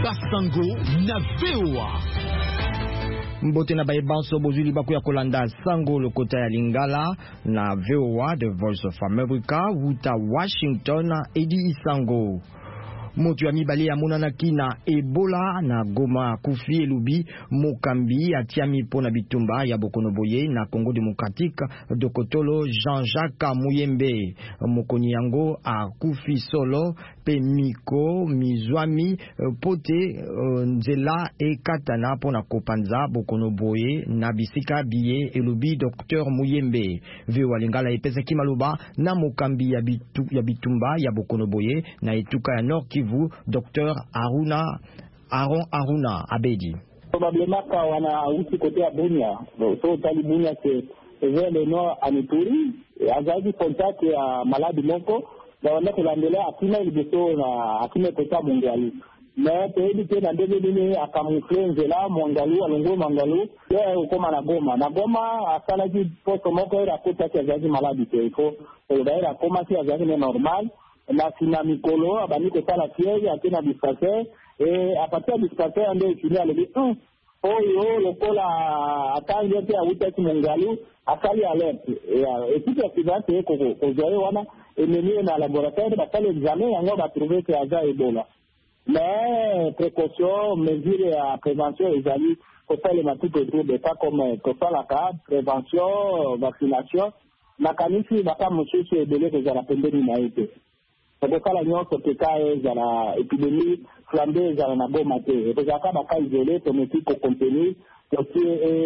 Basango na VOA. Mbote na bayebanso bozuli baku ya kolanda sango lokota ya Lingala na VOA, The Voice of America, wuta Washington, Edi Isango. Motu ya mibali ya monanaki na Ebola na Goma kufi elubi mokambi atiami pona bitumba ya Bokonoboye na Congo Démocratique dokotolo Jean-Jacques Muyembe. Mokoni yango a kufi solo pe miko mizwami pote nzela e katana pona kopanza Bokonoboye na bisika biye elubi Dr Muyembe. Veo Lingala epesa kimaloba na mokambi ya bitumba ya Bokonoboye na etuka ya Nord Kivu, Dr Aaron Aruna Abedi. Probablement quand on a aussi côté à Bunia, so tali Bunia c'est vers le nord à Ituri, azadi contact ya malade moko, ba wana kulandela akina ilibito na akina kota Mongalu. Mais tedi tena ndebe nini akamufle nzela Mongalu alongo Mongalu, ya ukoma na Goma asala ji posto moko ira kota ya azadi malade teko, ira koma si azadi normal. Na sina mikolo abani ko sala fièvre akina dispensaire et à partir du dispensaire ande fini ale bi oyo lokola atangi te awuta Mongalu akali alerte et tout activité ko zoe wana emeni na laboratoire bakale examen yango ba trouver que aza Ebola. Mais précaution, mesure à prévention ezali ko sala matuto autour de pas comme ko sala ka prévention, vaccination na kanisi baka mususu ebele ko za pembeni na ete. Kala nyonso tekae za la epidemie flambée za na Goma te ezaka baka isolé to meti ko contenir aussi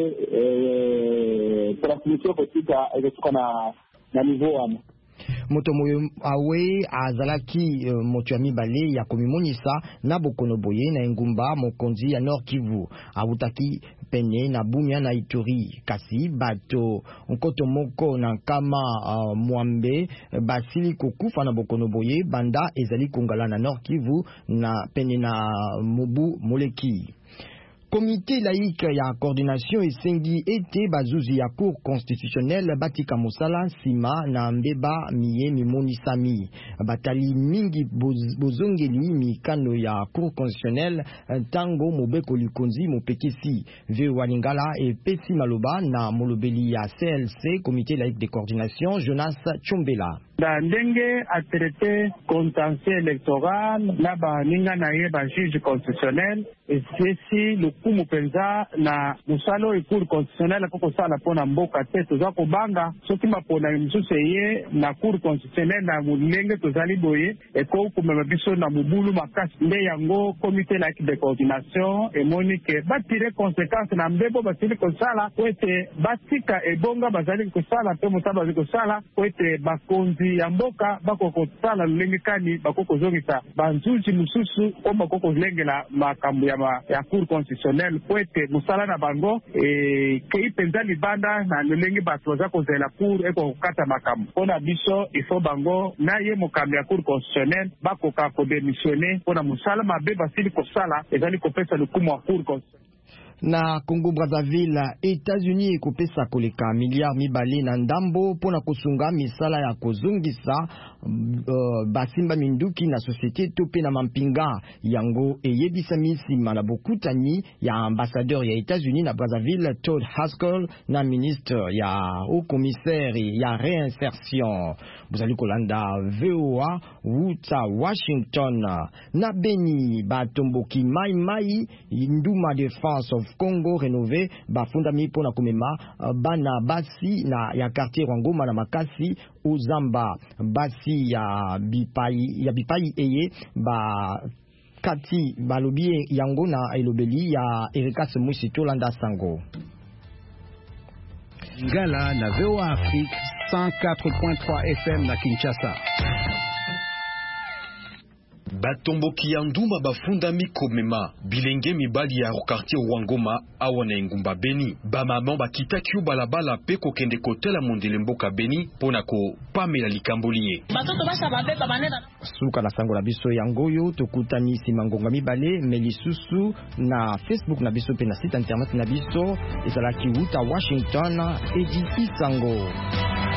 transmission kotika ezaka na niveau wana. Moto moyo awe azalaki moto ya mibale ya komimonisa na Bokonoboye na engumba mokonzi ya Nord Kivu awutaki pene na Bumia na Ituri kasi bato nkoto moko na kama mwambe basili kokufa na Bokonoboye banda ezali kongala na Nord Kivu na pene na Mobu Moleki. Comité laïque ya coordination esengi ete bazuzi ya cour constitutionnelle batika musala sima na mbeba miye mimonisami batali mingi bozongeli mikano ya cour constitutionnelle tango mobeko likonzi mopekisi Veo Lingala e pesi maloba na molobeli ya CLC comité laïque de coordination Jonas Chombela. Da ndenge a traité contentieux électoral na ba ninga na ye ba juge constitutionnel et ceci le kumu penza na musalo e cour constitutionnel ko sala pona mboka te toza ko banga soki mapona msusu ye na cour constitutionnel na mulenge tozali boye e ko kumema biso na mubulu makasi nde yango comité laïque de coordination et monique ba tirer conséquence na mbebo ba tirer ko sala ko ete batika e bonga bazali ko sala pe musaba bazali ko sala ko ete bakonzi ya mboka bakoko sala lenge kani bakoko zongisa banzuji mususu o bakoko lengela makambo ya cour constitutionnelle poete musala na bango ke ipenza libanda na lenge bato za kozela cour eko kata makambo pona biso ifo bango na ye mokambi ya cour constitutionnelle bakoka ko démissionner pona musala mabe basili ko sala ezali ko pesa lukumu wa cour constitutionnelle. Na Congo Brazzaville, États-Unis ekopesa koleka miliard mibale na ndambo pona kusunga misala ya kozungisa basimba minduki na société tope na mampinga yango eyebisa misima na bokutani ya ambassadeur ya États-Unis na Brazzaville Todd Haskell na ministre ya haut commissaire ya réinsertion. Bozali kolanda VOA wuta Washington na Beni batomboki mai nduma Defense of Congo rénové bafundami pona komema bana basi na ya quartier Rwangoma na Makasi Uzamba basi ya bipai eye ba kati balobi yango na elobeli ya Erika Musi Tolanda Sango. Ngala na VOA Afrique 104.3 FM na Kinshasa. Batomboki ya nduma bafundami komema bilenge mibali ya quartier Wangoma awa na engumba Beni bamama bakitaki balabala pe kokende kotela mondele mboka Beni pona ko pamela likambolie batoto basha babeba banena suka na sango na biso yangoyo tokutani sima ngonga mibale melisusu na Facebook na biso pe na site internet na biso ezalaki wuta Washington Edi Isango.